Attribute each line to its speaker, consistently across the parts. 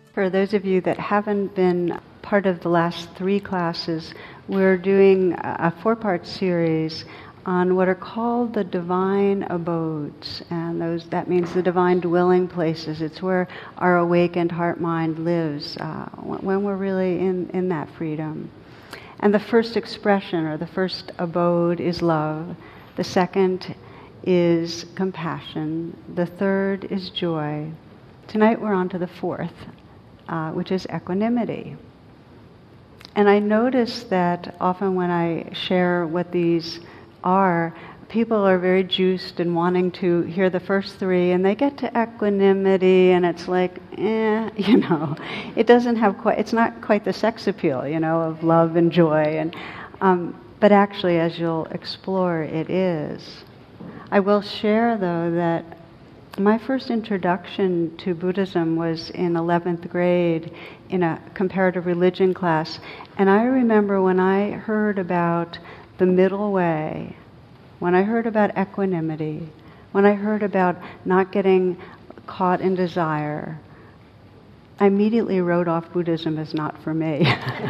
Speaker 1: For those of you that haven't been part of the last 3 classes, we're doing a 4-part series on what are called the divine abodes, and that means the divine dwelling places. It's where our awakened heart-mind lives when we're really in that freedom. And the first expression, or the first abode, is love. The second is compassion. The third is joy. Tonight we're on to the 4th, which is equanimity. And I notice that often when I share what these are, people are very juiced and wanting to hear the first 3, and they get to equanimity, and it's like, it doesn't have it's not quite the sex appeal, of love and joy, and but actually, as you'll explore, it is. I will share, though, that my first introduction to Buddhism was in 11th grade in a comparative religion class, and I remember when I heard about the middle way, when I heard about equanimity, when I heard about not getting caught in desire, I immediately wrote off Buddhism as not for me.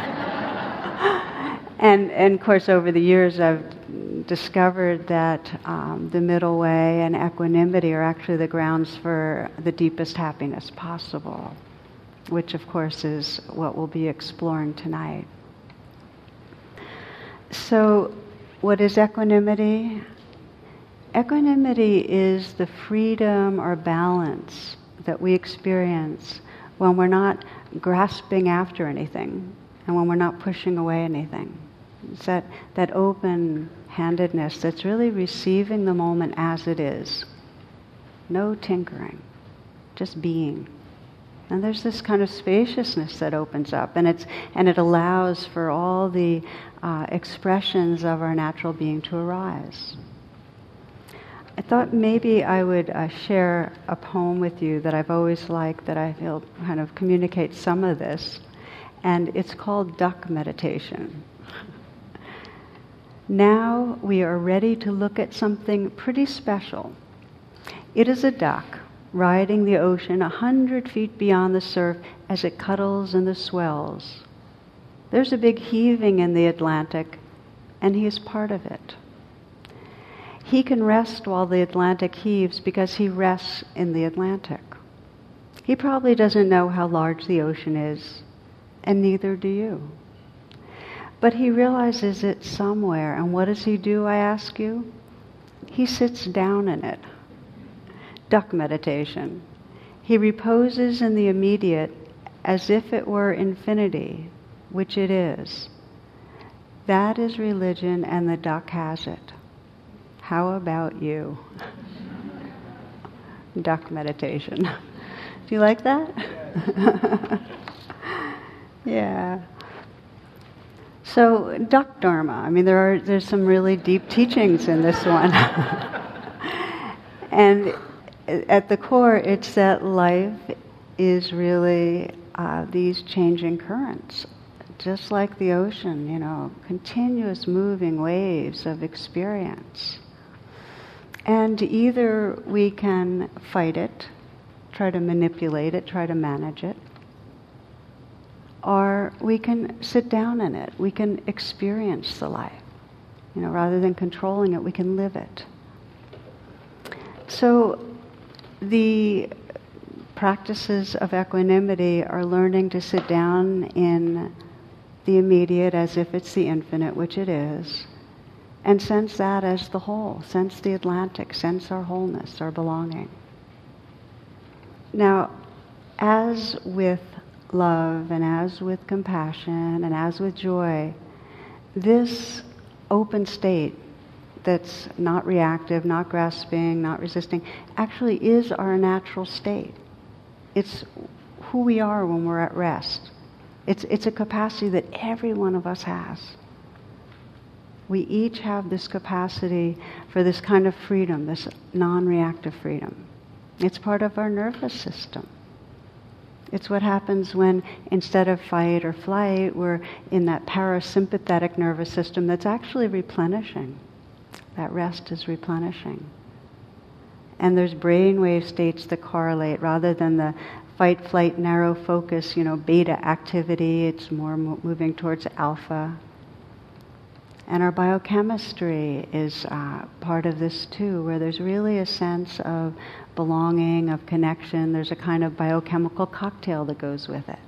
Speaker 1: And of course, over the years, I've discovered that the middle way and equanimity are actually the grounds for the deepest happiness possible, which of course is what we'll be exploring tonight. So, what is equanimity? Equanimity is the freedom or balance that we experience when we're not grasping after anything and when we're not pushing away anything. It's that open-handedness that's really receiving the moment as it is. No tinkering, just being. And there's this kind of spaciousness that opens up, and it allows for all the expressions of our natural being to arise. I thought maybe I would share a poem with you that I've always liked, that I feel kind of communicates some of this, and it's called Duck Meditation. Now we are ready to look at something pretty special. It is a duck riding the ocean 100 feet beyond the surf as it cuddles in the swells. There's a big heaving in the Atlantic, and he is part of it. He can rest while the Atlantic heaves because he rests in the Atlantic. He probably doesn't know how large the ocean is, and neither do you. But he realizes it somewhere, and what does he do, I ask you? He sits down in it. Duck meditation. He reposes in the immediate as if it were infinity, which it is. That is religion, and the duck has it. How about you? Duck meditation. Do you like that? Yeah. So, duck dharma. I mean, there's some really deep teachings in this one. And at the core, it's that life is really these changing currents, just like the ocean, continuous moving waves of experience. And either we can fight it, try to manipulate it, try to manage it, or we can sit down in it. We can experience the life. Rather than controlling it, we can live it. So the practices of equanimity are learning to sit down in the immediate as if it's the infinite, which it is, and sense that as the whole, sense the Atlantic, sense our wholeness, our belonging. Now, as with love and as with compassion and as with joy, this open state that's not reactive, not grasping, not resisting, actually is our natural state. It's who we are when we're at rest. It's a capacity that every one of us has. We each have this capacity for this kind of freedom, this non-reactive freedom. It's part of our nervous system. It's what happens when, instead of fight or flight, we're in that parasympathetic nervous system that's actually replenishing. That rest is replenishing. And there's brainwave states that correlate rather than the fight, flight, narrow focus, beta activity. It's more moving towards alpha. And our biochemistry is part of this too, where there's really a sense of belonging, of connection. There's a kind of biochemical cocktail that goes with it.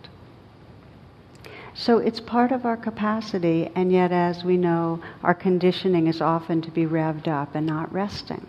Speaker 1: So it's part of our capacity, and yet, as we know, our conditioning is often to be revved up and not resting.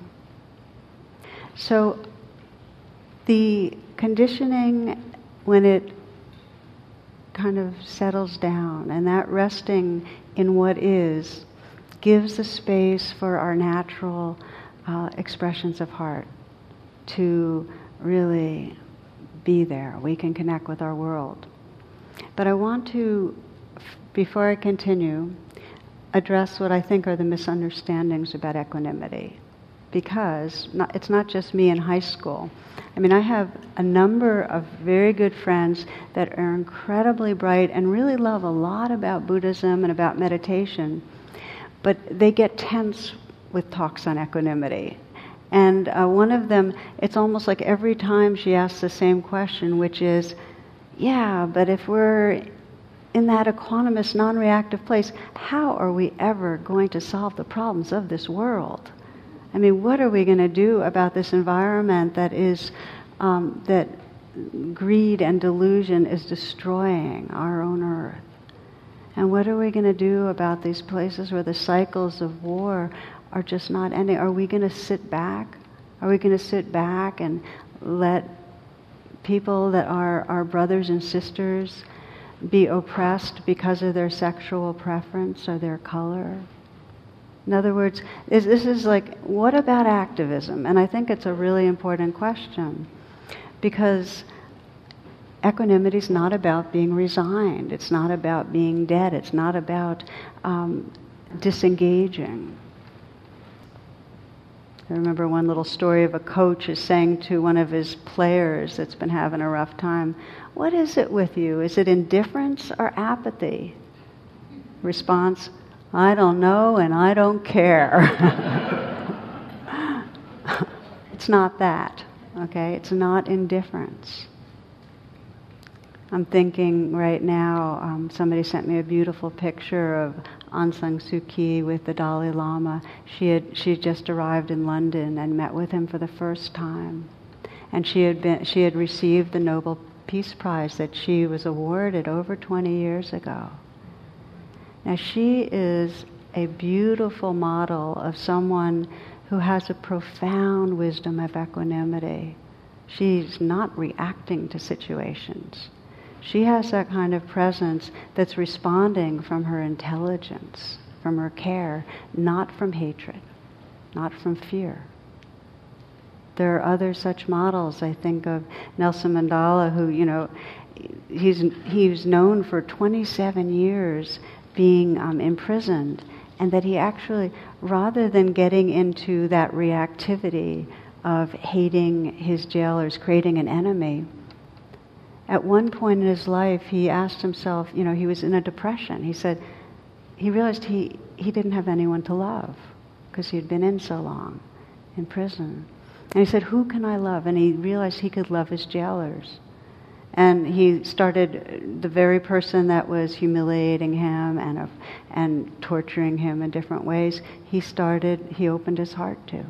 Speaker 1: So the conditioning, when it kind of settles down, and that resting in what is, gives the space for our natural expressions of heart to really be there. We can connect with our world. But I want to, before I continue, address what I think are the misunderstandings about equanimity. Because it's not just me in high school. I mean, I have a number of very good friends that are incredibly bright and really love a lot about Buddhism and about meditation, but they get tense with talks on equanimity. And one of them, it's almost like every time she asks the same question, which is, yeah, but if we're in that equanimous, non-reactive place, how are we ever going to solve the problems of this world? I mean, what are we going to do about this environment that is, that greed and delusion is destroying our own earth? And what are we going to do about these places where the cycles of war are just not ending? Are we going to sit back? Are we going to sit back and let people that are our brothers and sisters be oppressed because of their sexual preference or their color? In other words, this is like, what about activism? And I think it's a really important question, because equanimity is not about being resigned. It's not about being dead. It's not about disengaging. I remember one little story of a coach is saying to one of his players that's been having a rough time, "What is it with you? Is it indifference or apathy?" Response, "I don't know and I don't care." It's not that, okay? It's not indifference. I'm thinking right now, somebody sent me a beautiful picture of Aung San Suu Kyi with the Dalai Lama. She had just arrived in London and met with him for the first time. And she had received the Nobel Peace Prize that she was awarded over 20 years ago. Now she is a beautiful model of someone who has a profound wisdom of equanimity. She's not reacting to situations. She has that kind of presence that's responding from her intelligence, from her care, not from hatred, not from fear. There are other such models. I think of Nelson Mandela, who, he's known for 27 years being imprisoned, and that he actually, rather than getting into that reactivity of hating his jailers, creating an enemy, at one point in his life he asked himself, he was in a depression. He said he realized he didn't have anyone to love because he had been in so long in prison. And he said, who can I love? And he realized he could love his jailers. And he started, the very person that was humiliating him and torturing him in different ways, he opened his heart to.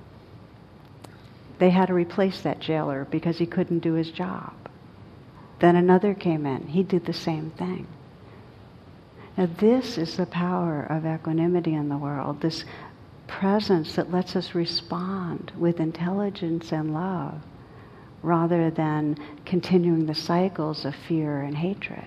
Speaker 1: They had to replace that jailer because he couldn't do his job. Then another came in. He did the same thing. Now this is the power of equanimity in the world, this presence that lets us respond with intelligence and love, rather than continuing the cycles of fear and hatred.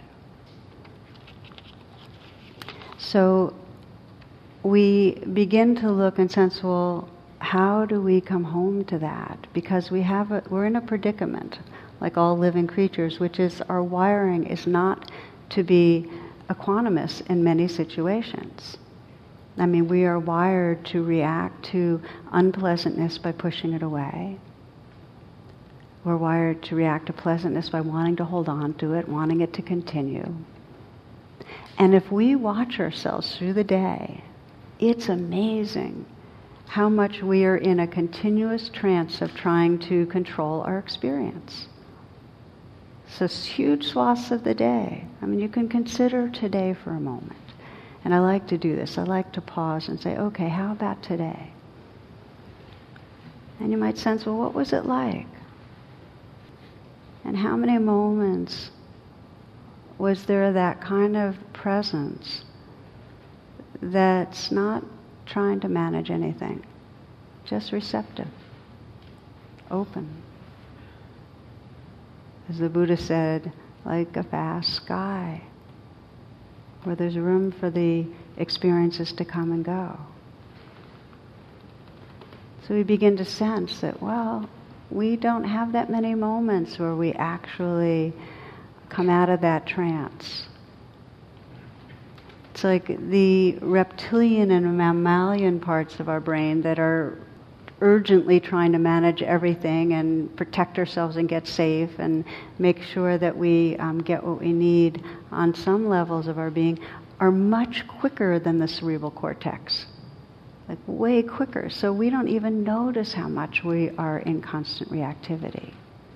Speaker 1: So we begin to look and sense, well, how do we come home to that? Because we're in a predicament, like all living creatures, which is our wiring is not to be equanimous in many situations. I mean, we are wired to react to unpleasantness by pushing it away. We're wired to react to pleasantness by wanting to hold on to it, wanting it to continue. And if we watch ourselves through the day, it's amazing how much we are in a continuous trance of trying to control our experience. So huge swaths of the day. I mean, you can consider today for a moment. And I like to do this. I like to pause and say, okay, how about today? And you might sense, well, what was it like? And how many moments was there that kind of presence that's not trying to manage anything, just receptive, open? As the Buddha said, like a vast sky, where there's room for the experiences to come and go. So we begin to sense that, well, we don't have that many moments where we actually come out of that trance. It's like the reptilian and mammalian parts of our brain that are urgently trying to manage everything and protect ourselves and get safe and make sure that we get what we need on some levels of our being are much quicker than the cerebral cortex. Like way quicker. So we don't even notice how much we are in constant reactivity.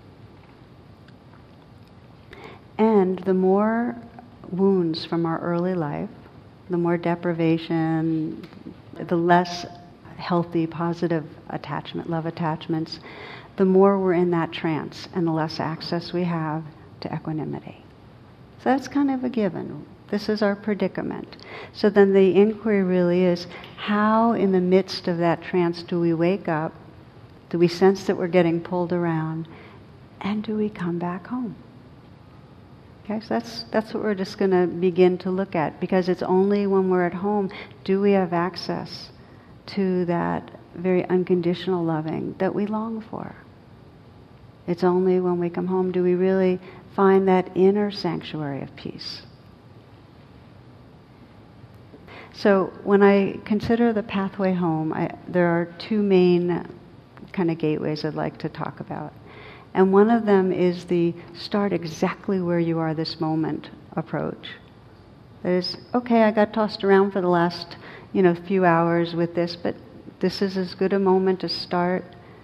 Speaker 1: And the more wounds from our early life, the more deprivation, the less healthy, positive attachment, love attachments, the more we're in that trance and the less access we have to equanimity. So that's kind of a given. This is our predicament. So then the inquiry really is, how in the midst of that trance do we wake up? Do we sense that we're getting pulled around? And do we come back home? Okay, so that's what we're just going to begin to look at, because it's only when we're at home do we have access to that very unconditional loving that we long for. It's only when we come home do we really find that inner sanctuary of peace. So when I consider the pathway home, there are two main kind of gateways I'd like to talk about. And one of them is the start exactly where you are this moment approach. That is, okay, I got tossed around for the last, few hours with this, but this is as good a moment to start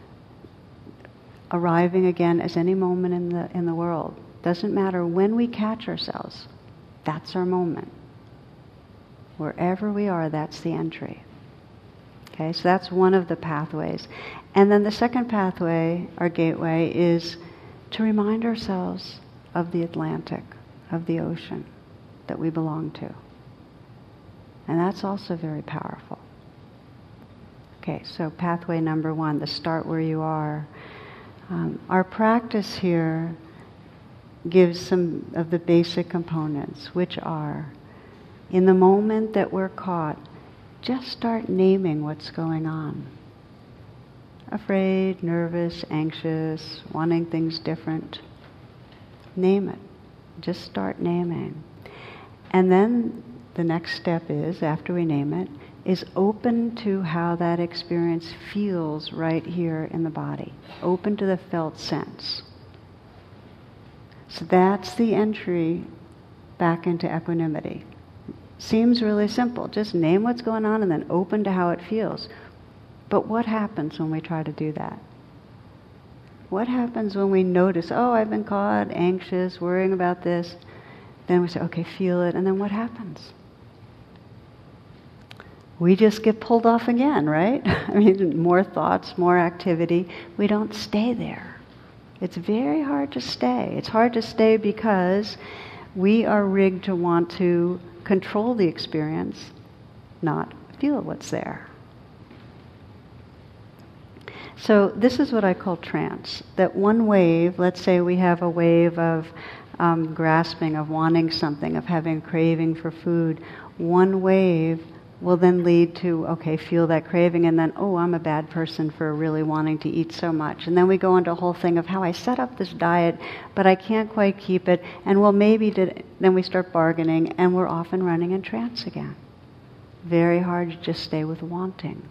Speaker 1: arriving again as any moment in the world. Doesn't matter when we catch ourselves. That's our moment. Wherever we are, that's the entry. Okay, so that's one of the pathways. And then the second pathway, our gateway, is to remind ourselves of the Atlantic, of the ocean that we belong to. And that's also very powerful. Okay, so pathway number one, the start where you are. Our practice here gives some of the basic components, which are, in the moment that we're caught, just start naming what's going on. Afraid, nervous, anxious, wanting things different. Name it. Just start naming. And then the next step is, after we name it, is open to how that experience feels right here in the body. Open to the felt sense. So that's the entry back into equanimity. Seems really simple. Just name what's going on and then open to how it feels. But what happens when we try to do that? What happens when we notice, oh, I've been caught, anxious, worrying about this. Then we say, okay, feel it. And then what happens? We just get pulled off again, right? I mean, more thoughts, more activity. We don't stay there. It's very hard to stay. It's hard to stay because we are rigged to want to control the experience, not feel what's there. So this is what I call trance. That one wave, let's say we have a wave of grasping, of wanting something, of having a craving for food. One wave will then lead to, okay, feel that craving, and then, oh, I'm a bad person for really wanting to eat so much. And then we go into a whole thing of how I set up this diet, but I can't quite keep it, and well, maybe then we start bargaining, and we're often running in trance again. Very hard to just stay with wanting.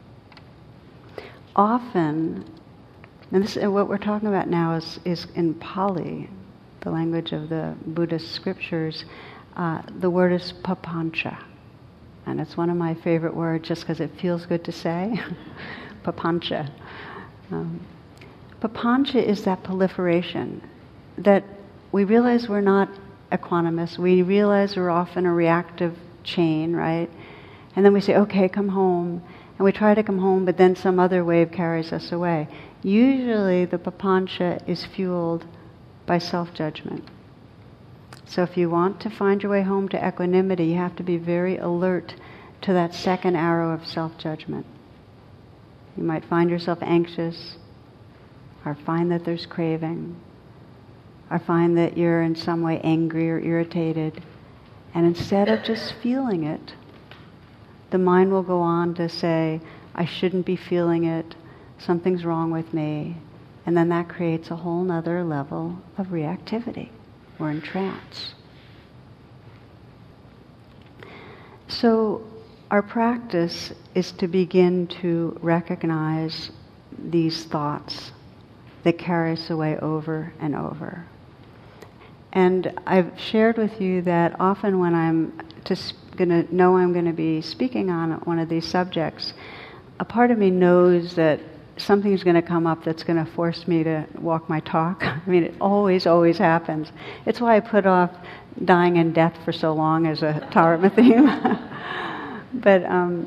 Speaker 1: Often, and this what we're talking about now is in Pali, the language of the Buddhist scriptures, the word is papancha. And it's one of my favorite words just because it feels good to say. Papancha. Papancha is that proliferation that we realize we're not equanimous. We realize we're off in a reactive chain, right? And then we say, okay, come home. And we try to come home, but then some other wave carries us away. Usually the papancha is fueled by self-judgment. So if you want to find your way home to equanimity, you have to be very alert to that second arrow of self-judgment. You might find yourself anxious, or find that there's craving, or find that you're in some way angry or irritated. And instead of just feeling it, the mind will go on to say, I shouldn't be feeling it, something's wrong with me. And then that creates a whole nother level of reactivity. We're in trance. So our practice is to begin to recognize these thoughts that carry us away over and over. And I've shared with you that often when I'm going to be speaking on one of these subjects, a part of me knows that something's going to come up that's going to force me to walk my talk. I mean, it always happens. It's why I put off dying and death for so long as a Dharma theme. But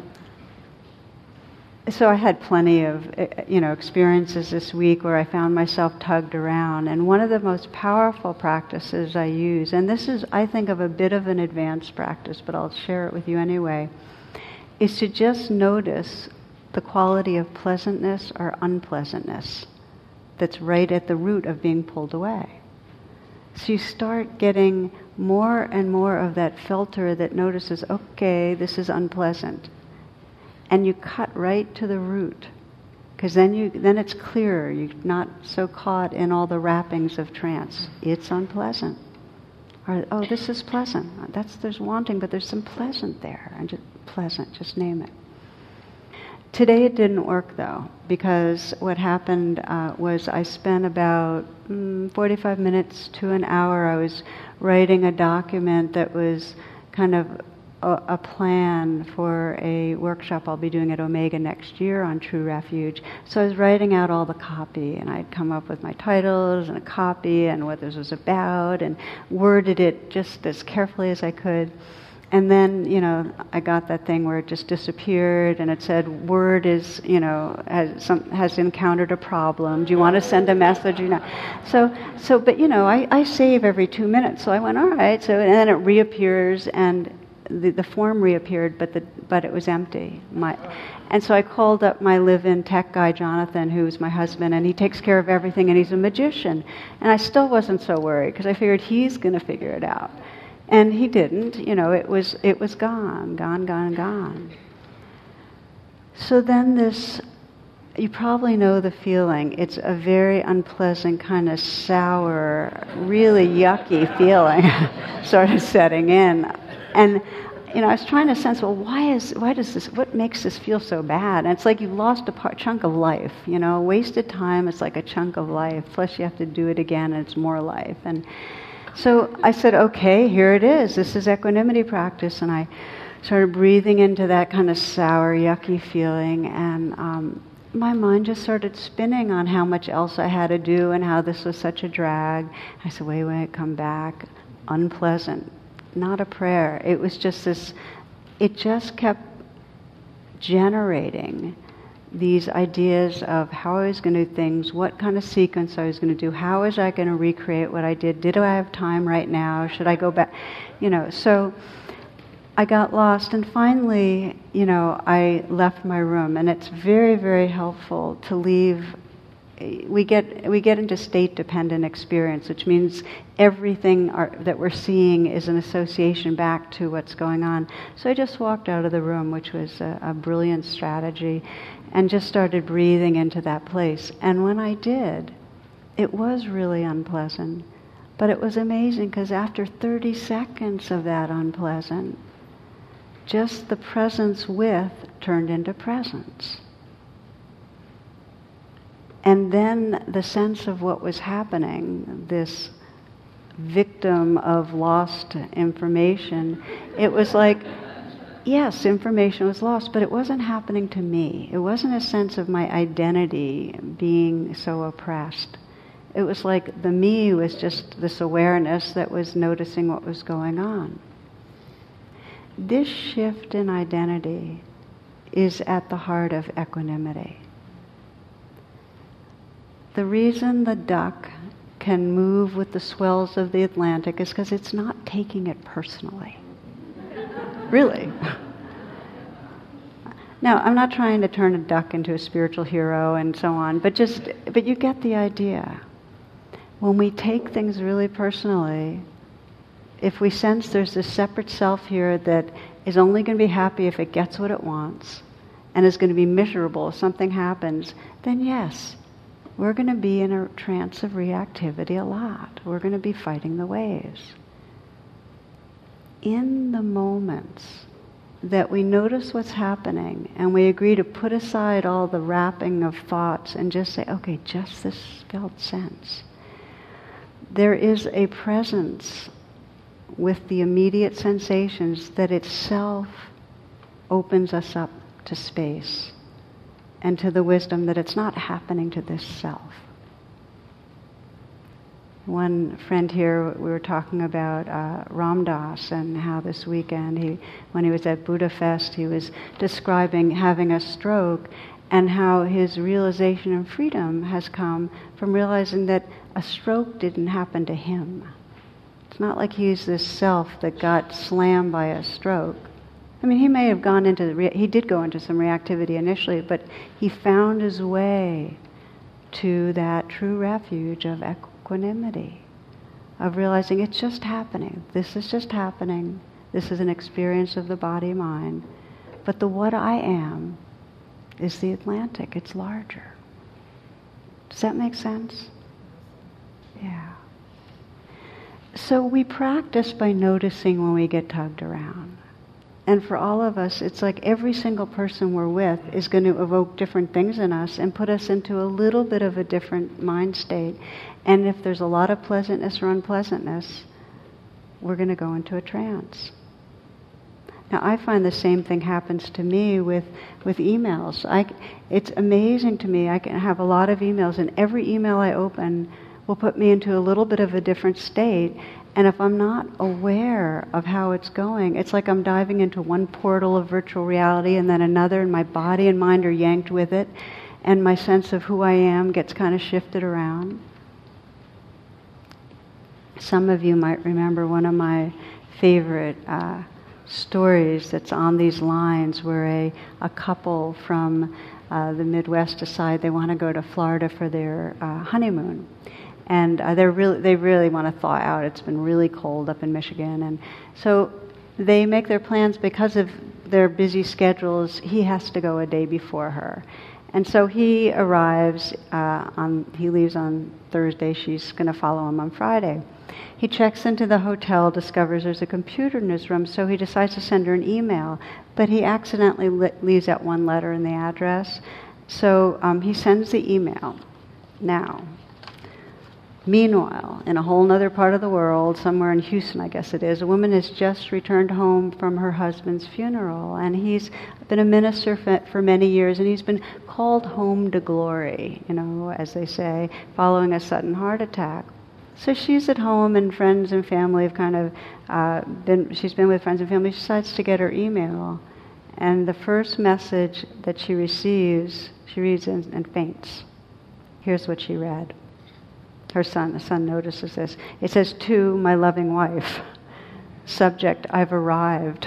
Speaker 1: so I had plenty of experiences this week where I found myself tugged around. And one of the most powerful practices I use, and this is, I think, of a bit of an advanced practice, but I'll share it with you anyway, is to just notice the quality of pleasantness or unpleasantness that's right at the root of being pulled away. So you start getting more and more of that filter that notices, okay, this is unpleasant. And you cut right to the root, because then it's clearer. You're not so caught in all the wrappings of trance. It's unpleasant. Or, oh, this is pleasant. There's wanting, but there's some pleasant there. And just name it. Today it didn't work though, because what happened was I spent about 45 minutes to an hour. I was writing a document that was kind of a plan for a workshop I'll be doing at Omega next year on True Refuge. So I was writing out all the copy, and I'd come up with my titles and a copy and what this was about, and worded it just as carefully as I could. And then, I got that thing where it just disappeared, and it said, "Word is, has encountered a problem. Do you want to send a message?" But I save every 2 minutes, so I went, all right. So and then it reappears, and the form reappeared, but it was empty. And so I called up my live-in tech guy, Jonathan, who's my husband, and he takes care of everything, and he's a magician. And I still wasn't so worried, because I figured he's going to figure it out. And he didn't. It was gone. So then you probably know the feeling. It's a very unpleasant, kind of sour, really yucky feeling sort of setting in. And I was trying to sense, well, what makes this feel so bad? And it's like you've lost a chunk of life, wasted time. It's like a chunk of life. Plus you have to do it again, and it's more life. And so I said, okay, here it is. This is equanimity practice. And I started breathing into that kind of sour, yucky feeling. And my mind just started spinning on how much else I had to do and how this was such a drag. I said, wait, come back. Unpleasant. Not a prayer. It was just it just kept generating these ideas of how I was going to do things, what kind of sequence I was going to do, how was I going to recreate what I did, did I have time right now, should I go back, so I got lost, and finally, I left my room, and it's very, very helpful to leave. We get into state-dependent experience, which means everything that we're seeing is an association back to what's going on. So I just walked out of the room, which was a brilliant strategy, and just started breathing into that place. And when I did, it was really unpleasant. But it was amazing, because after 30 seconds of that unpleasant, just the presence with turned into presence. And then the sense of what was happening, this victim of lost information, it was like, yes, information was lost, but it wasn't happening to me. It wasn't a sense of my identity being so oppressed. It was like the me was just this awareness that was noticing what was going on. This shift in identity is at the heart of equanimity. The reason the duck can move with the swells of the Atlantic is because it's not taking it personally. Really. Now, I'm not trying to turn a duck into a spiritual hero and so on, but you get the idea. When we take things really personally, if we sense there's this separate self here that is only going to be happy if it gets what it wants, and is going to be miserable if something happens, then yes, we're going to be in a trance of reactivity a lot. We're going to be fighting the waves. In the moments that we notice what's happening and we agree to put aside all the wrapping of thoughts and just say, okay, just this felt sense, there is a presence with the immediate sensations that itself opens us up to space and to the wisdom that it's not happening to this self. One friend here, we were talking about Ram Dass and how this weekend, when he was at Buddha Fest, he was describing having a stroke and how his realization of freedom has come from realizing that a stroke didn't happen to him. It's not like he's this self that got slammed by a stroke. I mean, he may have gone he did go into some reactivity initially, but he found his way to that true refuge of equanimity, of realizing it's just happening. This is just happening. This is an experience of the body-mind. But the what I am is the Atlantic. It's larger. Does that make sense? Yeah. So we practice by noticing when we get tugged around. And for all of us, it's like every single person we're with is going to evoke different things in us and put us into a little bit of a different mind state. And if there's a lot of pleasantness or unpleasantness, we're going to go into a trance. Now, I find the same thing happens to me with emails. It's amazing to me. I can have a lot of emails, and every email I open will put me into a little bit of a different state. And if I'm not aware of how it's going, it's like I'm diving into one portal of virtual reality and then another, and my body and mind are yanked with it, and my sense of who I am gets kind of shifted around. Some of you might remember one of my favorite stories that's on these lines where a couple from the Midwest decide they want to go to Florida for their honeymoon. And they really want to thaw out. It's been really cold up in Michigan. And so they make their plans because of their busy schedules. He has to go a day before her. And so he arrives, he leaves on Thursday. She's going to follow him on Friday. He checks into the hotel, discovers there's a computer in his room, so he decides to send her an email. But he accidentally leaves out one letter in the address. So he sends the email. Now, meanwhile, in a whole other part of the world, somewhere in Houston, I guess it is, a woman has just returned home from her husband's funeral, and he's been a minister for many years, and he's been called home to glory, as they say, following a sudden heart attack. So she's at home, and friends and family have kind of she's been with friends and family. She decides to get her email, and the first message that she receives, she reads and faints. Here's what she read. The son notices this. It says, "To my loving wife." Subject, "I've arrived."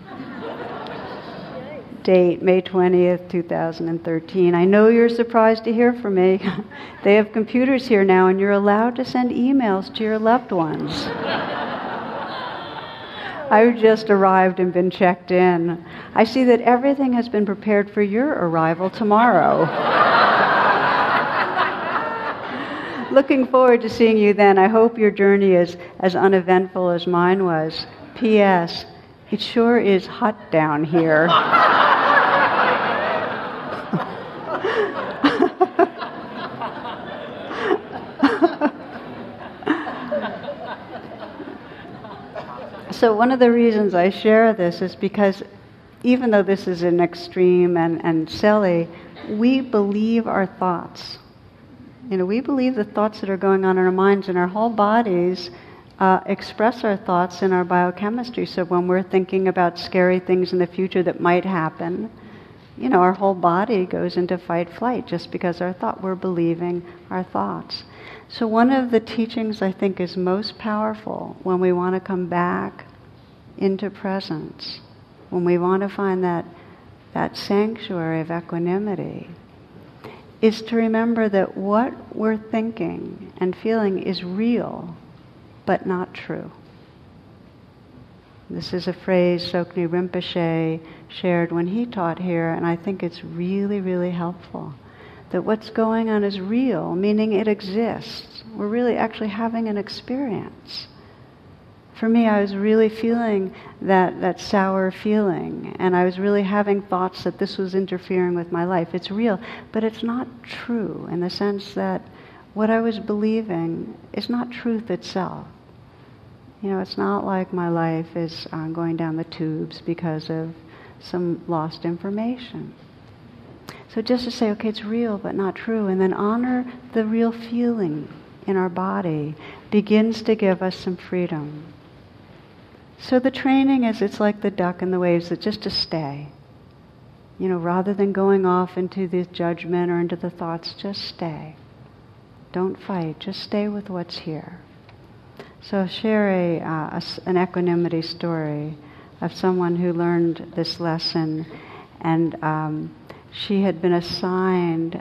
Speaker 1: Date, May 20th, 2013. "I know you're surprised to hear from me. They have computers here now, and you're allowed to send emails to your loved ones. I've just arrived and been checked in. I see that everything has been prepared for your arrival tomorrow. Looking forward to seeing you then. I hope your journey is as uneventful as mine was. P.S. It sure is hot down here." So one of the reasons I share this is because even though this is an extreme and silly, we believe our thoughts. We believe the thoughts that are going on in our minds, and our whole bodies express our thoughts in our biochemistry. So when we're thinking about scary things in the future that might happen, our whole body goes into fight-flight just because we're believing our thoughts. So one of the teachings I think is most powerful when we want to come back into presence, when we want to find that sanctuary of equanimity, is to remember that what we're thinking and feeling is real, but not true. This is a phrase Tsoknyi Rinpoche shared when he taught here, and I think it's really, really helpful. That what's going on is real, meaning it exists. We're really actually having an experience. For me, I was really feeling that sour feeling, and I was really having thoughts that this was interfering with my life. It's real, but it's not true in the sense that what I was believing is not truth itself. It's not like my life is going down the tubes because of some lost information. So just to say, okay, it's real but not true, and then honor the real feeling in our body begins to give us some freedom. So the training is, it's like the duck in the waves, that just to stay. Rather than going off into the judgment or into the thoughts, just stay. Don't fight, just stay with what's here. So I'll share an equanimity story of someone who learned this lesson, and she had been assigned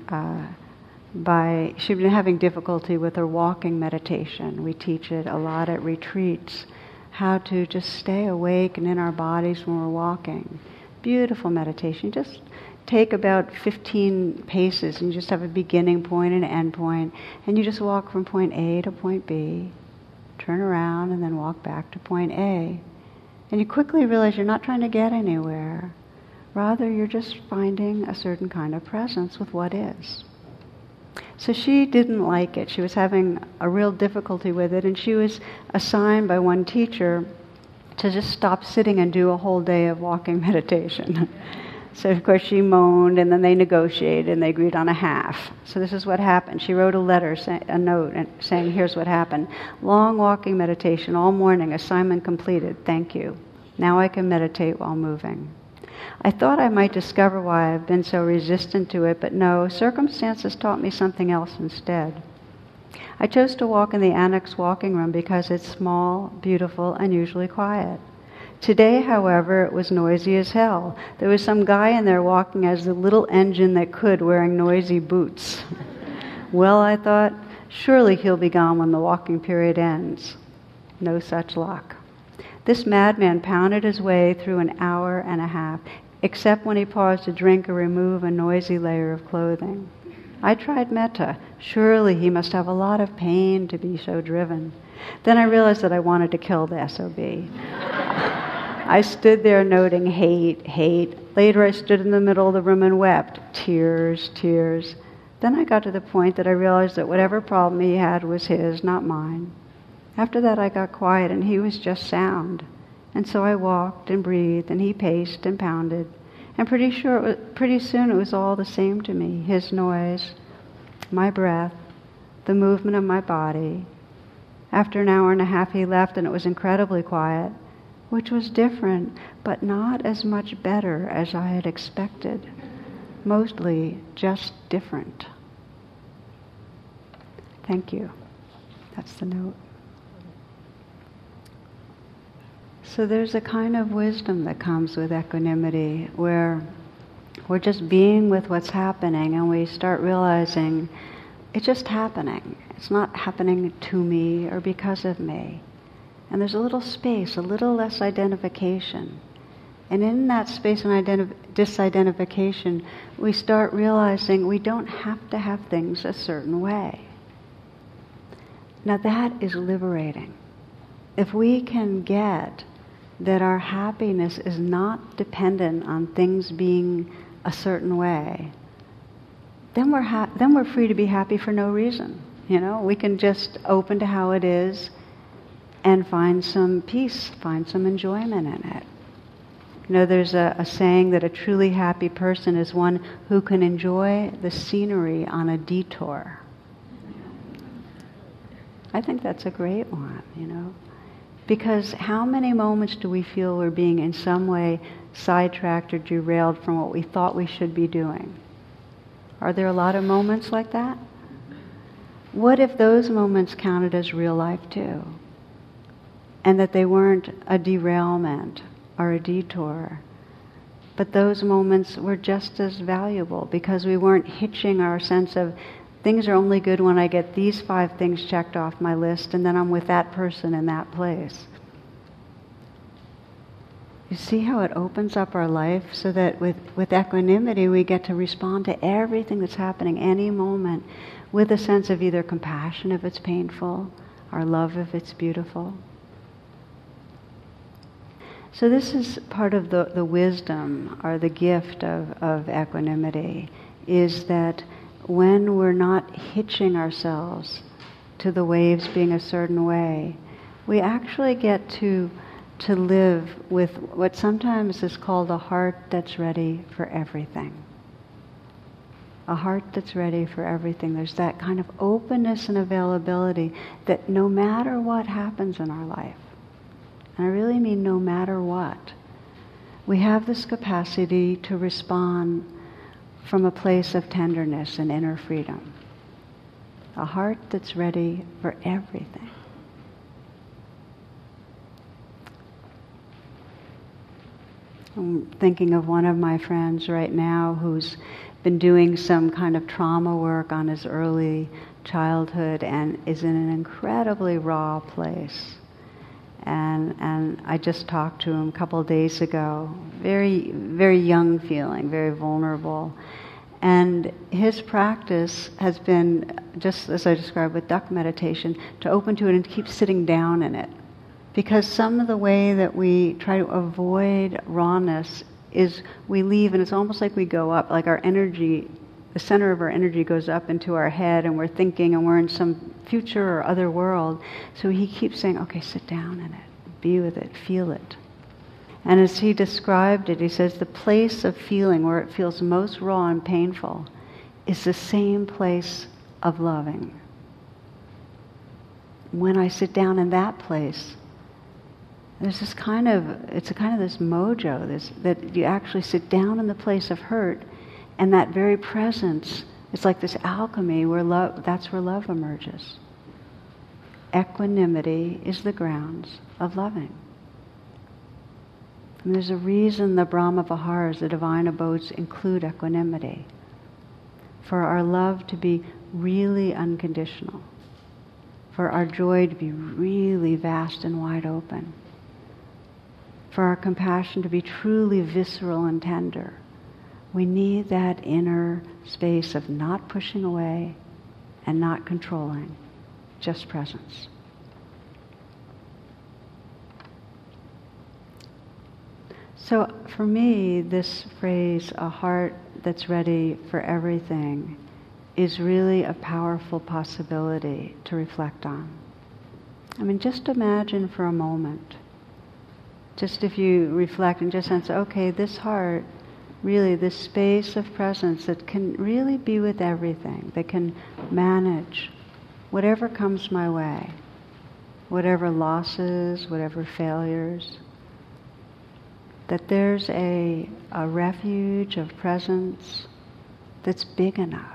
Speaker 1: she'd been having difficulty with her walking meditation. We teach it a lot at retreats, how to just stay awake and in our bodies when we're walking. Beautiful meditation. Just take about 15 paces and you just have a beginning point and an end point, and you just walk from point A to point B, turn around and then walk back to point A. And you quickly realize you're not trying to get anywhere. Rather, you're just finding a certain kind of presence with what is. So she didn't like it. She was having a real difficulty with it, and she was assigned by one teacher to just stop sitting and do a whole day of walking meditation. So of course she moaned, and then they negotiated, and they agreed on a half. So this is what happened. She wrote a note saying, here's what happened. Long walking meditation all morning, assignment completed, thank you. Now I can meditate while moving. I thought I might discover why I've been so resistant to it, but no, circumstances taught me something else instead. I chose to walk in the annex walking room because it's small, beautiful, and usually quiet. Today, however, it was noisy as hell. There was some guy in there walking as the little engine that could, wearing noisy boots. Well, I thought, surely he'll be gone when the walking period ends. No such luck. This madman pounded his way through an hour and a half, except when he paused to drink or remove a noisy layer of clothing. I tried metta. Surely he must have a lot of pain to be so driven. Then I realized that I wanted to kill the SOB. I stood there noting hate, hate. Later I stood in the middle of the room and wept. Tears, tears. Then I got to the point that I realized that whatever problem he had was his, not mine. After that I got quiet and he was just sound. And so I walked and breathed and he paced and pounded. And pretty soon it was all the same to me. His noise, my breath, the movement of my body. After an hour and a half he left and it was incredibly quiet, which was different, but not as much better as I had expected. Mostly just different. Thank you. That's the note. So there's a kind of wisdom that comes with equanimity where we're just being with what's happening and we start realizing it's just happening. It's not happening to me or because of me. And there's a little space, a little less identification. And in that space and disidentification, we start realizing we don't have to have things a certain way. Now that is liberating. If we can get that our happiness is not dependent on things being a certain way, then we're free to be happy for no reason. We can just open to how it is and find some peace, find some enjoyment in it. There's a saying that a truly happy person is one who can enjoy the scenery on a detour. I think that's a great one, Because how many moments do we feel we're being in some way sidetracked or derailed from what we thought we should be doing? Are there a lot of moments like that? What if those moments counted as real life too? And that they weren't a derailment or a detour, but those moments were just as valuable because we weren't hitching our sense of things are only good when I get these 5 things checked off my list and then I'm with that person in that place. You see how it opens up our life so that with equanimity we get to respond to everything that's happening any moment with a sense of either compassion if it's painful or love if it's beautiful. So this is part of the wisdom or the gift of equanimity, is that when we're not hitching ourselves to the waves being a certain way, we actually get to live with what sometimes is called a heart that's ready for everything. A heart that's ready for everything. There's that kind of openness and availability that no matter what happens in our life, and I really mean no matter what, we have this capacity to respond from a place of tenderness and inner freedom. A heart that's ready for everything. I'm thinking of one of my friends right now who's been doing some kind of trauma work on his early childhood and is in an incredibly raw place. And I just talked to him a couple of days ago, very, very young feeling, very vulnerable. And his practice has been, just as I described with duck meditation, to open to it and keep sitting down in it. Because some of the way that we try to avoid rawness is we leave and it's almost like we go up, like our energy, the center of our energy goes up into our head and we're thinking and we're in some future or other world. So he keeps saying, okay, sit down in it, be with it, feel it. And as he described it, he says the place of feeling where it feels most raw and painful is the same place of loving. When I sit down in that place, there's this kind of, it's a kind of this mojo, that you actually sit down in the place of hurt, and that very presence, it's like this alchemy where love, that's where love emerges. Equanimity is the grounds of loving. And there's a reason the Brahma Viharas, the divine abodes, include equanimity. For our love to be really unconditional. For our joy to be really vast and wide open. For our compassion to be truly visceral and tender. We need that inner space of not pushing away and not controlling, just presence. So for me, this phrase, a heart that's ready for everything, is really a powerful possibility to reflect on. I mean, just imagine for a moment, just if you reflect and just sense, okay, this heart, really this space of presence that can really be with everything, that can manage whatever comes my way, whatever losses, whatever failures, that there's a refuge of presence that's big enough.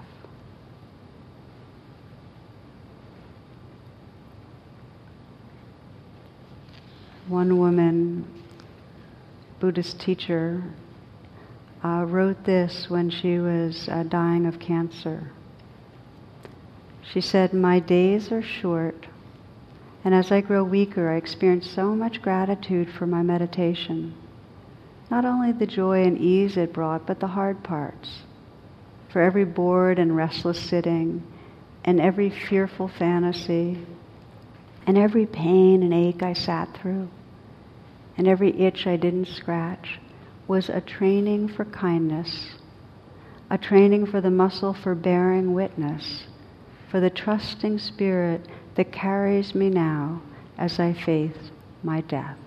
Speaker 1: One woman, Buddhist teacher, wrote this when she was dying of cancer. She said, "My days are short, and as I grow weaker, I experience so much gratitude for my meditation. Not only the joy and ease it brought, but the hard parts. For every bored and restless sitting, and every fearful fantasy, and every pain and ache I sat through, and every itch I didn't scratch, was a training for kindness, a training for the muscle for bearing witness, for the trusting spirit that carries me now as I face my death."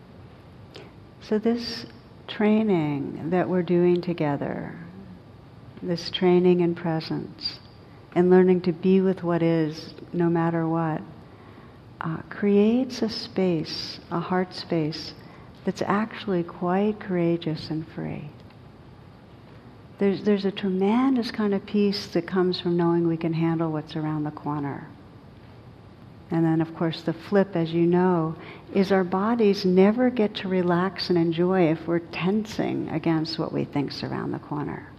Speaker 1: So this training that we're doing together, this training in presence, and learning to be with what is, no matter what, creates a space, a heart space, that's actually quite courageous and free. There's a tremendous kind of peace that comes from knowing we can handle what's around the corner. And then, of course, the flip, as you know, is our bodies never get to relax and enjoy if we're tensing against what we think's around the corner.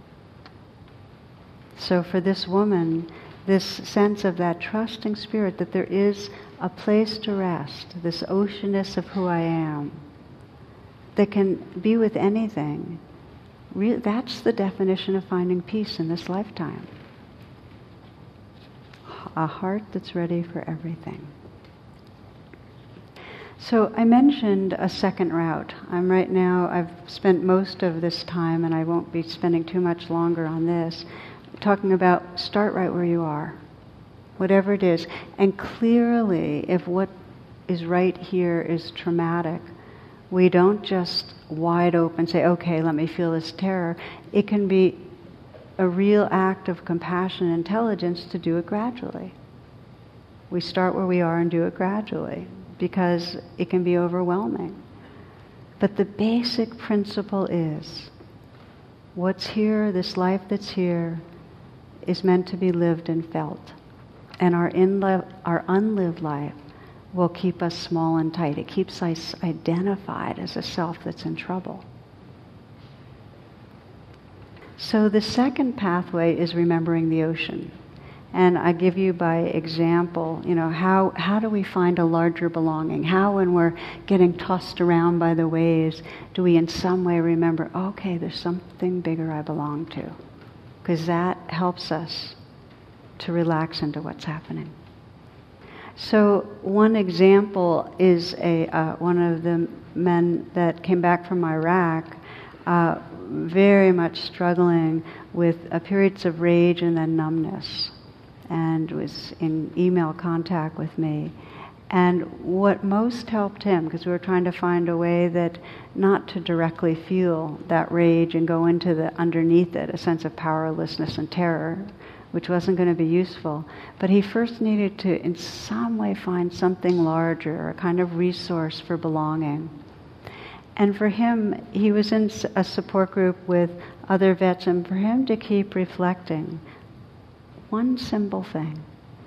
Speaker 1: So for this woman, this sense of that trusting spirit that there is a place to rest, this oceanness of who I am, that can be with anything, that's the definition of finding peace in this lifetime. A heart that's ready for everything. So I mentioned a second route. I've spent most of this time, and I won't be spending too much longer on this, talking about start right where you are, whatever it is. And clearly, if what is right here is traumatic, we don't just wide open say, okay, let me feel this terror. It can be a real act of compassion and intelligence to do it gradually. We start where we are and do it gradually, because it can be overwhelming. But the basic principle is, what's here, this life that's here, is meant to be lived and felt. And our unlived life will keep us small and tight. It keeps us identified as a self that's in trouble. So the second pathway is remembering the ocean. And I give you by example, how do we find a larger belonging? How, when we're getting tossed around by the waves, do we in some way remember, okay, there's something bigger I belong to? Because that helps us to relax into what's happening. So one example is one of the men that came back from Iraq, very much struggling with periods of rage and then numbness, and was in email contact with me. And what most helped him, because we were trying to find a way that not to directly feel that rage and go into the underneath it, a sense of powerlessness and terror, which wasn't going to be useful. But he first needed to, in some way, find something larger, a kind of resource for belonging. And for him, he was in a support group with other vets, and for him to keep reflecting, one simple thing: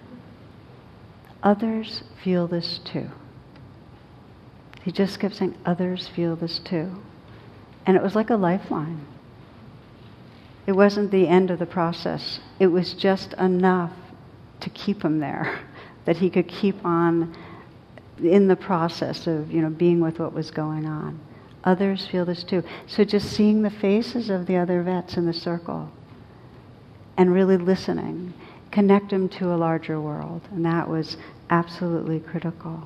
Speaker 1: others feel this too. He just kept saying, others feel this too. And it was like a lifeline. It wasn't the end of the process. It was just enough to keep him there, that he could keep on in the process of, being with what was going on. Others feel this too. So just seeing the faces of the other vets in the circle and really listening, connect them to a larger world. And that was absolutely critical.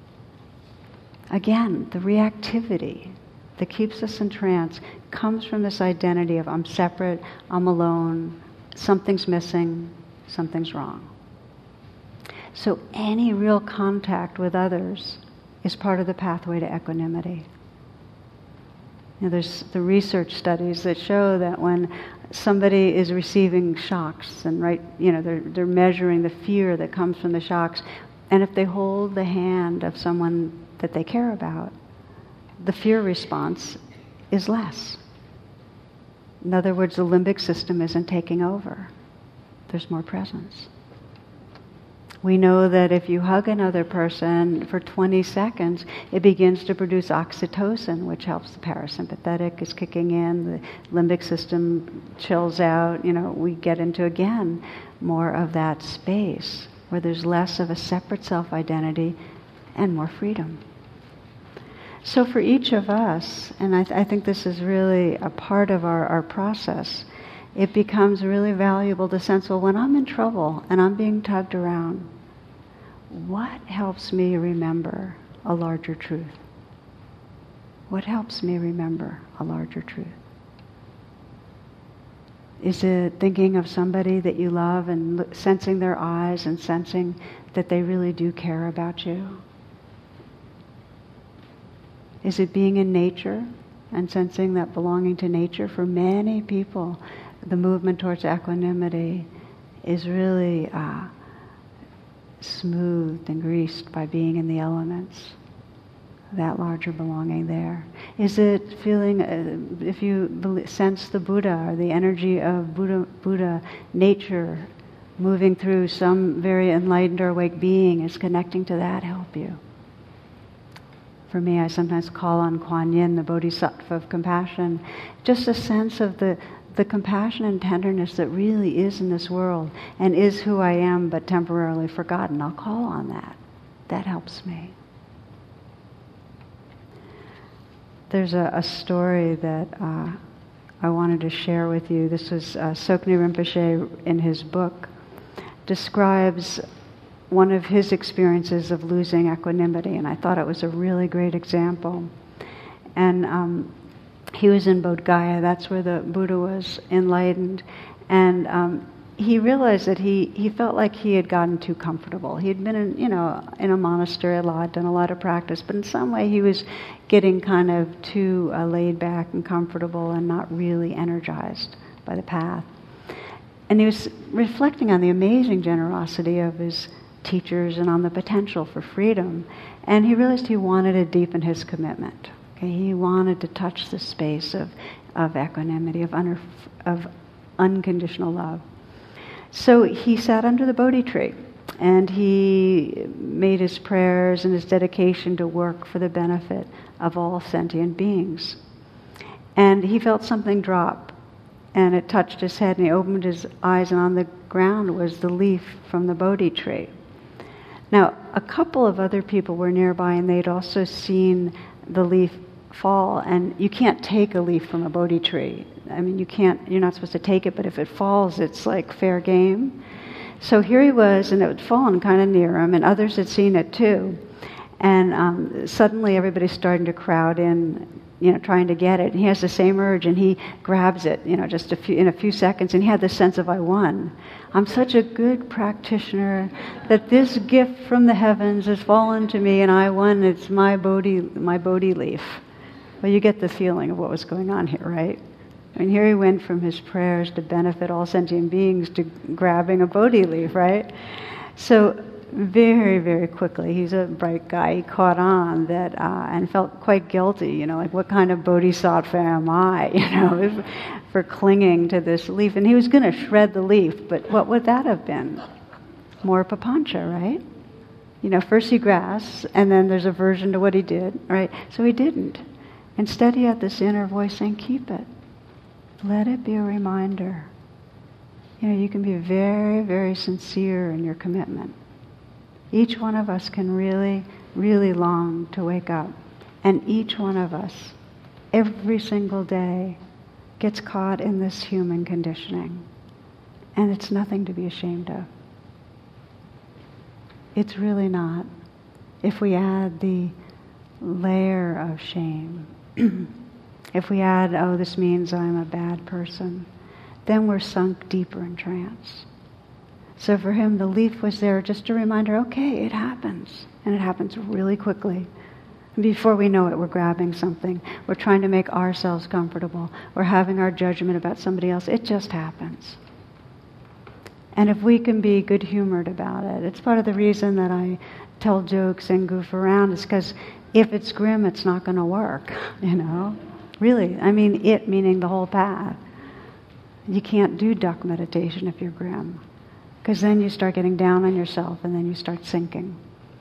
Speaker 1: Again, the reactivity that keeps us in trance comes from this identity of I'm separate, I'm alone, something's missing, something's wrong. So any real contact with others is part of the pathway to equanimity. There's the research studies that show that when somebody is receiving shocks, and they're measuring the fear that comes from the shocks, and if they hold the hand of someone that they care about, the fear response is less. In other words, the limbic system isn't taking over. There's more presence. We know that if you hug another person for 20 seconds, it begins to produce oxytocin, which helps the parasympathetic is kicking in, the limbic system chills out. We get into, again, more of that space where there's less of a separate self-identity and more freedom. So for each of us, and I think this is really a part of our process, it becomes really valuable to sense, well, when I'm in trouble and I'm being tugged around, what helps me remember a larger truth? What helps me remember a larger truth? Is it thinking of somebody that you love and sensing their eyes and sensing that they really do care about you? Is it being in nature and sensing that belonging to nature? For many people, the movement towards equanimity is really smoothed and greased by being in the elements. That larger belonging there. Is it feeling, if you sense the Buddha or the energy of Buddha nature moving through some very enlightened or awake being, is connecting to that help you? For me, I sometimes call on Kuan Yin, the Bodhisattva of compassion, just a sense of the compassion and tenderness that really is in this world and is who I am but temporarily forgotten. I'll call on that. That helps me. There's a story that I wanted to share with you. This was Tsoknyi Rinpoche in his book describes one of his experiences of losing equanimity, and I thought it was a really great example. And he was in Bodh Gaya, that's where the Buddha was enlightened, and he realized that he felt like he had gotten too comfortable. He had been in a monastery a lot, done a lot of practice, but in some way he was getting kind of too laid back and comfortable and not really energized by the path. And he was reflecting on the amazing generosity of his teachers and on the potential for freedom. And he realized he wanted to deepen his commitment. Okay? He wanted to touch the space of equanimity, of unconditional love. So he sat under the Bodhi tree and he made his prayers and his dedication to work for the benefit of all sentient beings. And he felt something drop, and it touched his head, and he opened his eyes, and on the ground was the leaf from the Bodhi tree. Now, a couple of other people were nearby, and they'd also seen the leaf fall, and you can't take a leaf from a Bodhi tree. I mean, you're not supposed to take it, but if it falls, it's like fair game. So here he was, and it had fallen kind of near him, and others had seen it too. And suddenly everybody's starting to crowd in, trying to get it. And he has the same urge, and he grabs it, just in a few seconds, and he had this sense of, I won. I'm such a good practitioner that this gift from the heavens has fallen to me, and I won. It's my Bodhi leaf. Well, you get the feeling of what was going on here, right? I mean, here he went from his prayers to benefit all sentient beings to grabbing a Bodhi leaf, right? So very, very quickly, he's a bright guy, he caught on that and felt quite guilty, like what kind of bodhisattva am I, for clinging to this leaf. And he was going to shred the leaf, but what would that have been? More papancha, right? First he grasps, and then there's aversion to what he did, right? So he didn't. Instead, he had this inner voice saying, keep it. Let it be a reminder. You can be very, very sincere in your commitment. Each one of us can really, really long to wake up. And each one of us, every single day, gets caught in this human conditioning. And it's nothing to be ashamed of. It's really not. If we add the layer of shame, if we add, this means I'm a bad person, then we're sunk deeper in trance. So for him, the leaf was there just a reminder, okay, it happens. And it happens really quickly. And before we know it, we're grabbing something. We're trying to make ourselves comfortable. We're having our judgment about somebody else. It just happens. And if we can be good-humored about it, it's part of the reason that I tell jokes and goof around, is because if it's grim, it's not going to work, Really, I mean it meaning the whole path. You can't do duck meditation if you're grim. Because then you start getting down on yourself and then you start sinking.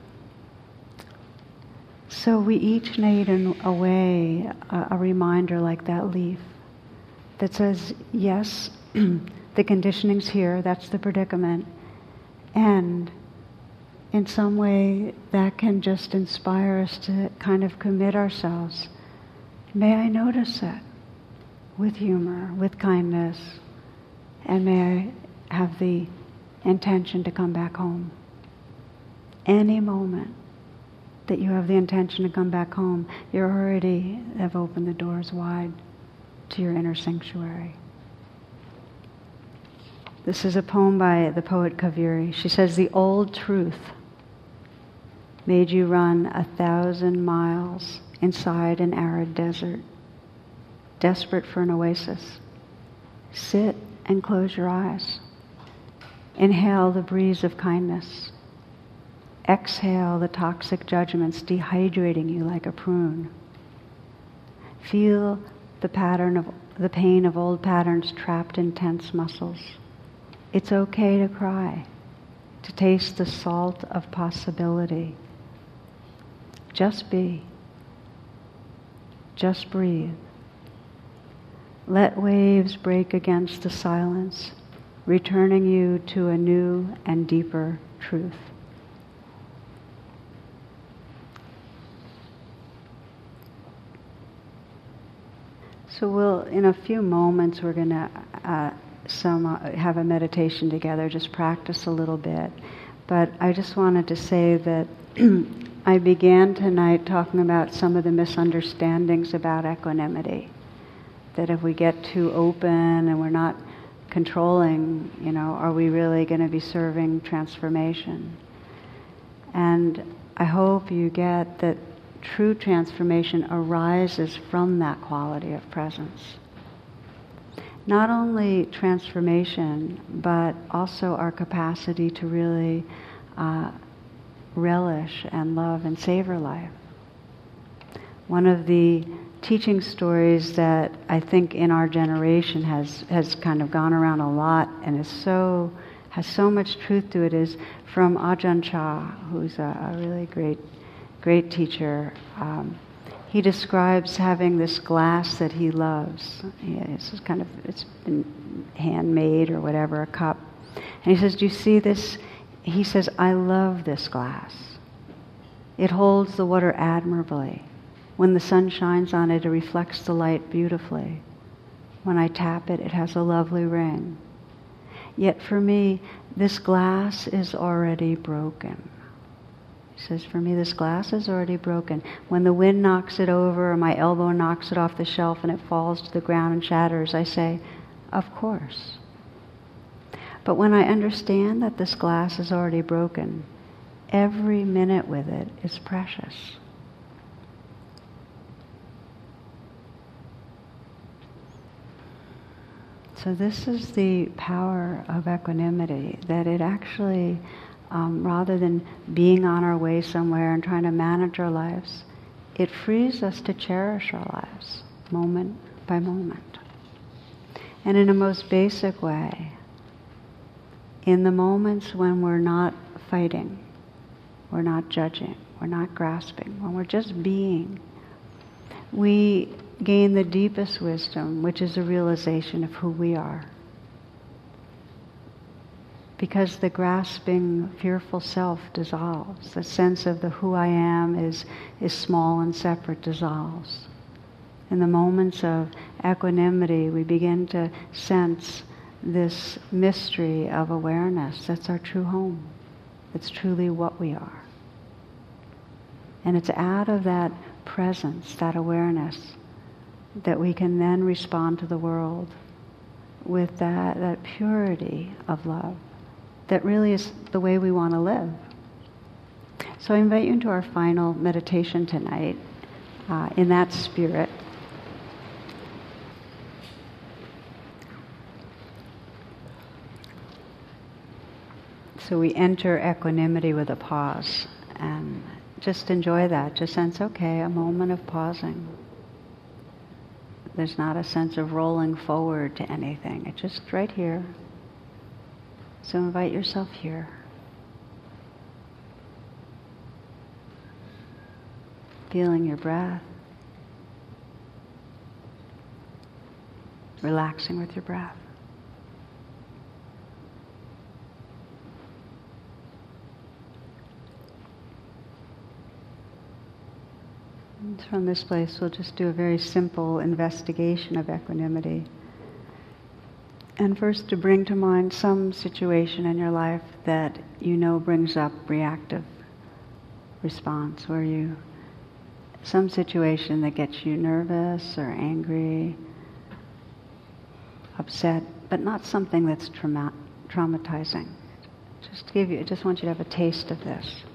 Speaker 1: So we each need in a way a reminder like that leaf that says, yes, the conditioning's here, that's the predicament. And in some way that can just inspire us to kind of commit ourselves. May I notice that with humor, with kindness, and may I have the intention to come back home. Any moment that you have the intention to come back home, you already have opened the doors wide to your inner sanctuary. This is a poem by the poet Kaveri. She says, the old truth made you run 1,000 miles inside an arid desert, desperate for an oasis. Sit and close your eyes. Inhale the breeze of kindness. Exhale the toxic judgments dehydrating you like a prune. Feel the pain of old patterns trapped in tense muscles. It's okay to cry, to taste the salt of possibility. Just be. Just breathe. Let waves break against the silence, returning you to a new and deeper truth. So in a few moments, we're going to have a meditation together, just practice a little bit. But I just wanted to say that I began tonight talking about some of the misunderstandings about equanimity. That if we get too open and we're not controlling, are we really going to be serving transformation? And I hope you get that true transformation arises from that quality of presence. Not only transformation, but also our capacity to really relish and love and savor life. One of the teaching stories that I think in our generation has kind of gone around a lot and has so much truth to it is from Ajahn Chah, who's a really great teacher. He describes having this glass that he loves. It's been handmade or whatever, a cup. And he says, do you see this? He says, I love this glass. It holds the water admirably. When the sun shines on it, it reflects the light beautifully. When I tap it, it has a lovely ring. Yet for me, this glass is already broken. He says, for me, this glass is already broken. When the wind knocks it over or my elbow knocks it off the shelf and it falls to the ground and shatters, I say, of course. But when I understand that this glass is already broken, every minute with it is precious. So this is the power of equanimity, that it actually, rather than being on our way somewhere and trying to manage our lives, it frees us to cherish our lives, moment by moment. And in a most basic way, in the moments when we're not fighting, we're not judging, we're not grasping, when we're just being, we gain the deepest wisdom, which is a realization of who we are. Because the grasping, fearful self dissolves. The sense of the who I am is small and separate dissolves. In the moments of equanimity, we begin to sense this mystery of awareness. That's our true home. It's truly what we are. And it's out of that presence, that awareness, that we can then respond to the world with that purity of love that really is the way we want to live. So I invite you into our final meditation tonight in that spirit. So we enter equanimity with a pause, and just enjoy that. Just sense, okay, a moment of pausing. There's not a sense of rolling forward to anything. It's just right here. So invite yourself here. Feeling your breath. Relaxing with your breath. And from this place, we'll just do a very simple investigation of equanimity. And first, to bring to mind some situation in your life that you know brings up reactive response, some situation that gets you nervous or angry, upset, but not something that's traumatizing. Just want you to have a taste of this.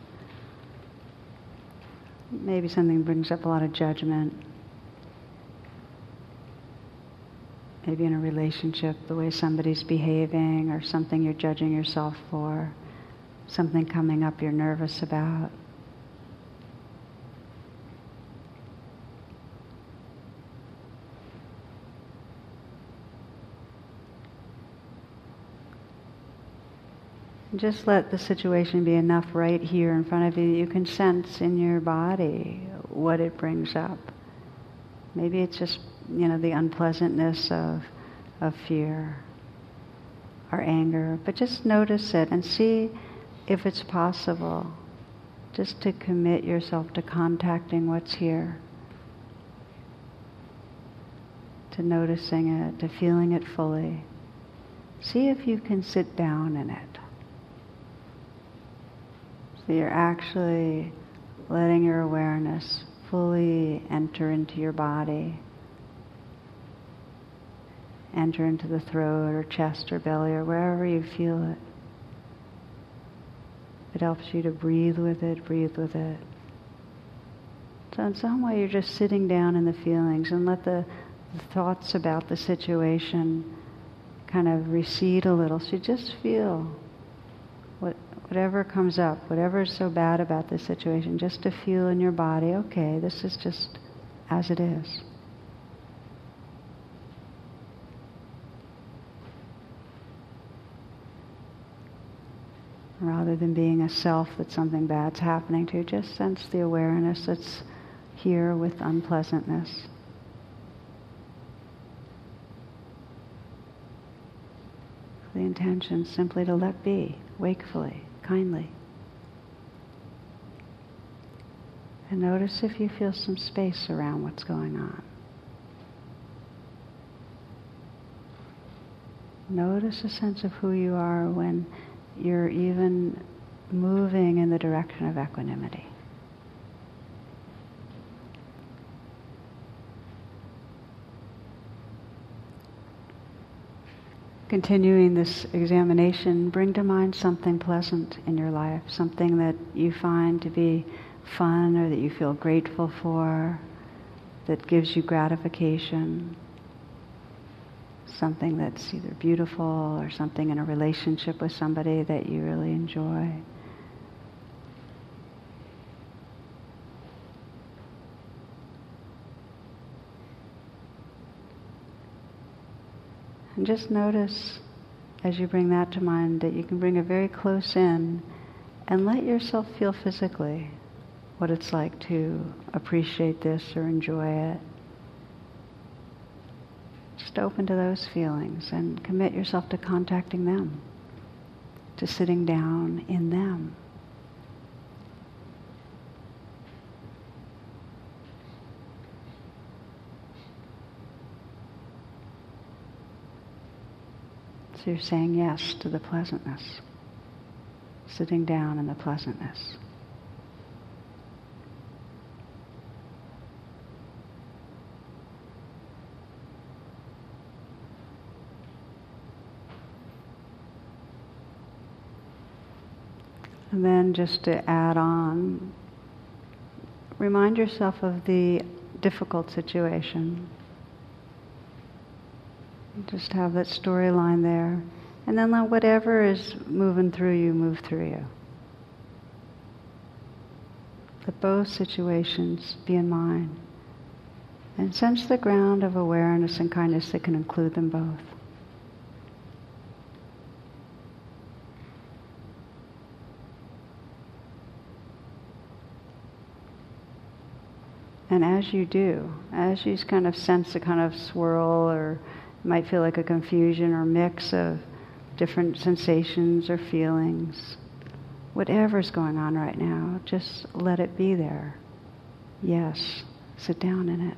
Speaker 1: Maybe something brings up a lot of judgment. maybe in a relationship, the way somebody's behaving, or something you're judging yourself for, something coming up you're nervous about. Just let the situation be enough right here in front of you that you can sense in your body what it brings up. Maybe it's just, the unpleasantness of fear or anger, but just notice it and see if it's possible just to commit yourself to contacting what's here, to noticing it, to feeling it fully. See if you can sit down in it. So you're actually letting your awareness fully enter into your body, enter into the throat or chest or belly or wherever you feel it. It helps you to breathe with it, breathe with it. So in some way you're just sitting down in the feelings and let the thoughts about the situation kind of recede a little. So you just feel whatever comes up, whatever is so bad about this situation, just to feel in your body, okay, this is just as it is. Rather than being a self that something bad's happening to, just sense the awareness that's here with unpleasantness. The intention simply to let be, wakefully, kindly. And notice if you feel some space around what's going on. Notice a sense of who you are when you're even moving in the direction of equanimity. Continuing this examination, bring to mind something pleasant in your life, something that you find to be fun or that you feel grateful for, that gives you gratification, something that's either beautiful or something in a relationship with somebody that you really enjoy. And just notice, as you bring that to mind, that you can bring it very close in and let yourself feel physically what it's like to appreciate this or enjoy it. Just open to those feelings and commit yourself to contacting them, to sitting down in them. So you're saying yes to the pleasantness, sitting down in the pleasantness. And then just to add on, remind yourself of the difficult situation. Just have that storyline there. And then let whatever is moving through you move through you. Let both situations be in mind. And sense the ground of awareness and kindness that can include them both. And as you do, as you kind of sense a kind of swirl, or it might feel like a confusion or mix of different sensations or feelings, whatever's going on right now, just let it be there. Yes, sit down in it.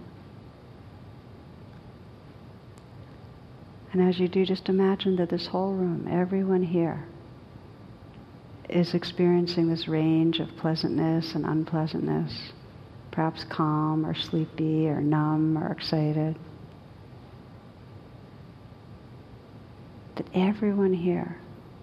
Speaker 1: And as you do, just imagine that this whole room, everyone here, is experiencing this range of pleasantness and unpleasantness. Perhaps calm or sleepy or numb or excited. That everyone here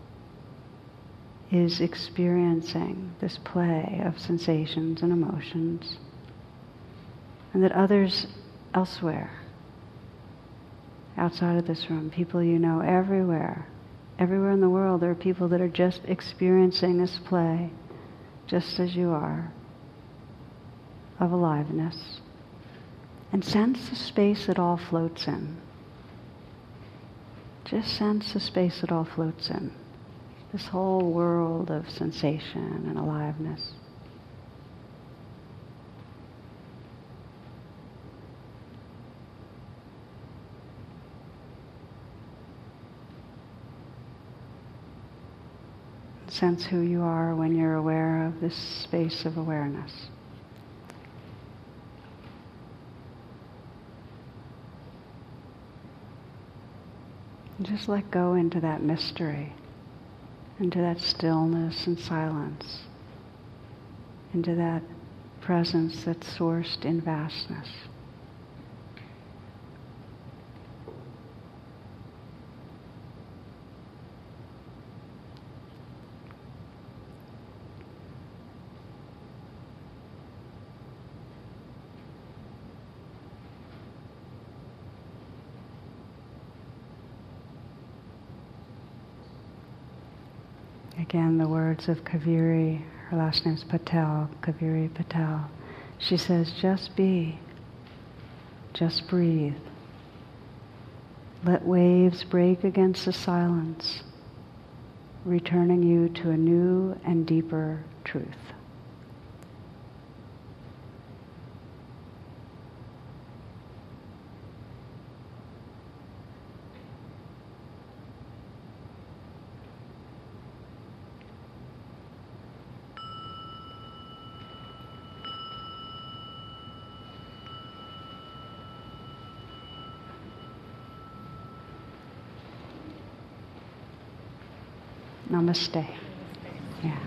Speaker 1: is experiencing this play of sensations and emotions, and that others elsewhere outside of this room, people you know everywhere. Everywhere in the world there are people that are just experiencing this play, just as you are, of aliveness. And sense the space it all floats in. Just sense the space it all floats in. This whole world of sensation and aliveness. Sense who you are when you're aware of this space of awareness. And just let go into that mystery, into that stillness and silence, into that presence that's sourced in vastness. Again, the words of Kaveri, her last name's Patel, Kaveri Patel. She says, just be, just breathe. Let waves break against the silence, returning you to a new and deeper truth. Namaste. Yeah.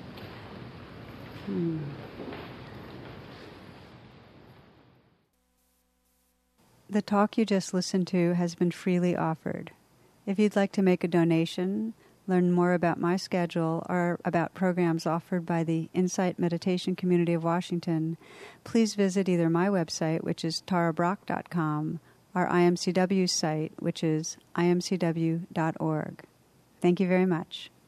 Speaker 2: The talk you just listened to has been freely offered. If you'd like to make a donation, learn more about my schedule, or about programs offered by the Insight Meditation Community of Washington, please visit either my website, which is tarabrach.com, or IMCW's site, which is imcw.org. Thank you very much.